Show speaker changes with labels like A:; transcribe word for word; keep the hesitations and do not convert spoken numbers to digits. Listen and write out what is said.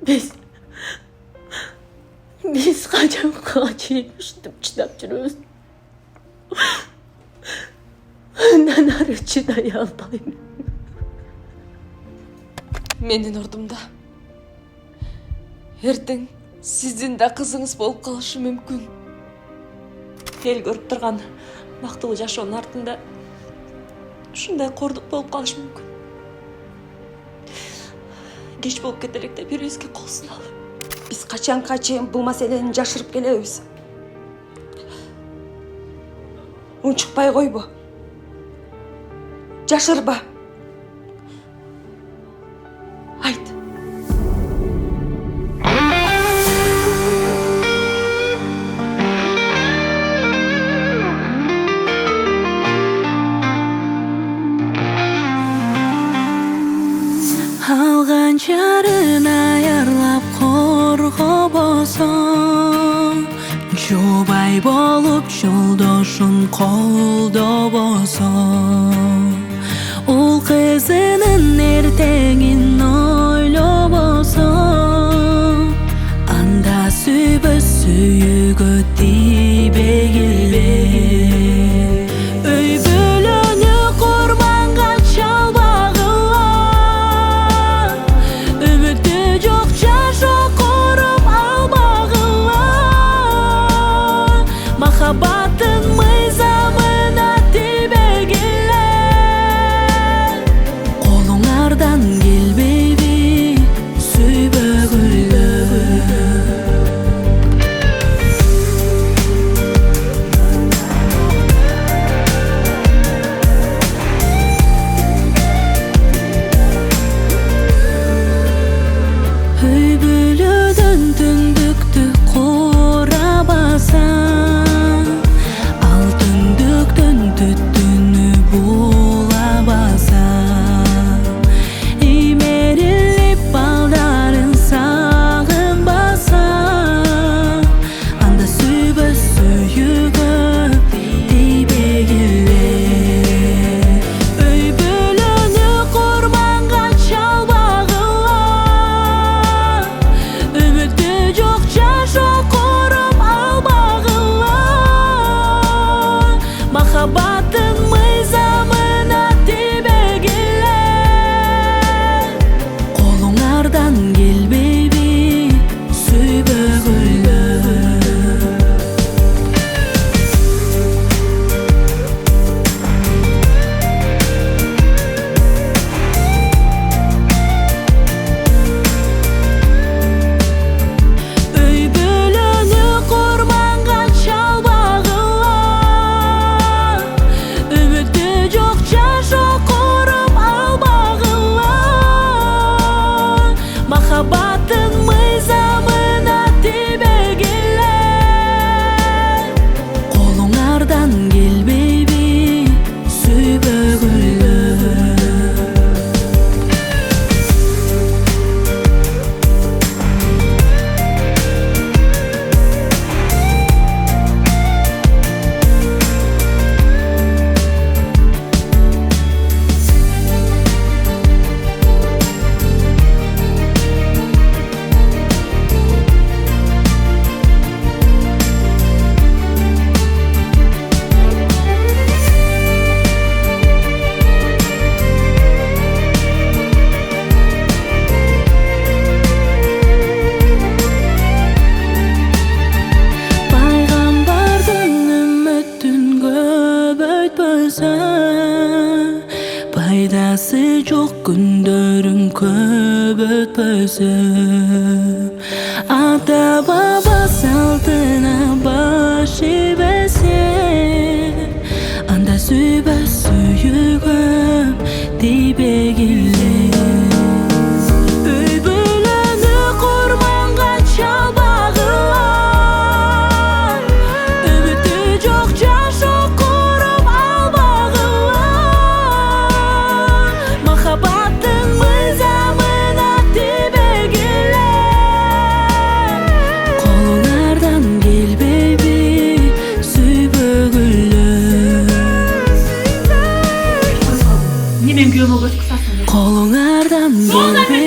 A: Biz biz qachonga cheyib eshitib chidab yuribmiz. Undan nari chiday olmayman. Menin ordumda ертең sizin de kızınız болып қалышы мүмкін. Ел көріп тұрған бақтылы жашоонун артында ушундай кордук болуп калышы мүмкүн. Кеч болуп кетелик деп бирибизге кол суналы.
B: Биз качанга чейин бул маселени жашырып келебиз? Унчукпай койбо. Жашырба. Айт.
A: Алган жарын аярлап коргобосоң, жубай болуп жолдошун колдобосоң, ул кызынын эртеңин ойлобосоң, анда сүйбөс сүйүүгө тийбегиле. Өй бөлөнү курманга чалбагыла, үмүттү жок жашоо куруп албагыла, махаббаттын мыйзамына тийбегиле. Колуңардан келбейби сүйбөгүлө. Өй бөлөдөн түндүктү курабасаң, ал түндүктөн түттүнү булабасаң, имерилип балдарын сагынбасаң, анда сүйбөс сүйүүгө тийбегиле. Өй бөлөнү курманга чалбагыла, үмүттү жок жашоо куруп албагыла, махаббаттын мыйзамына тийбегиле. Колуңардан келбейби сүйбөгүлө. Өй бөлөнү курманга чалбагыла, үмүттү жок жашоо куруп албагыла, махаббаттын мыйзамына тийбегиле. Колуңардан келбейби сүйбөгүлө. Пайгамбардын үммөтүн көбөйтпөсө, пайдасы жок күндөрүн көп өтпөсө, ата баба салтына баш ийбесе, анда сүйбөс сүйүүгө тийбегиле. Өй бөлөнү курманга чалбагыла, үмүттү жок жашоо куруп албагыла, махаббаттын мыйзамына тийбегиле. Колуңардан келбейби сүйбөгүлө.
C: Немен күйөөмө көз кысасың?
A: Колуңардан келбейби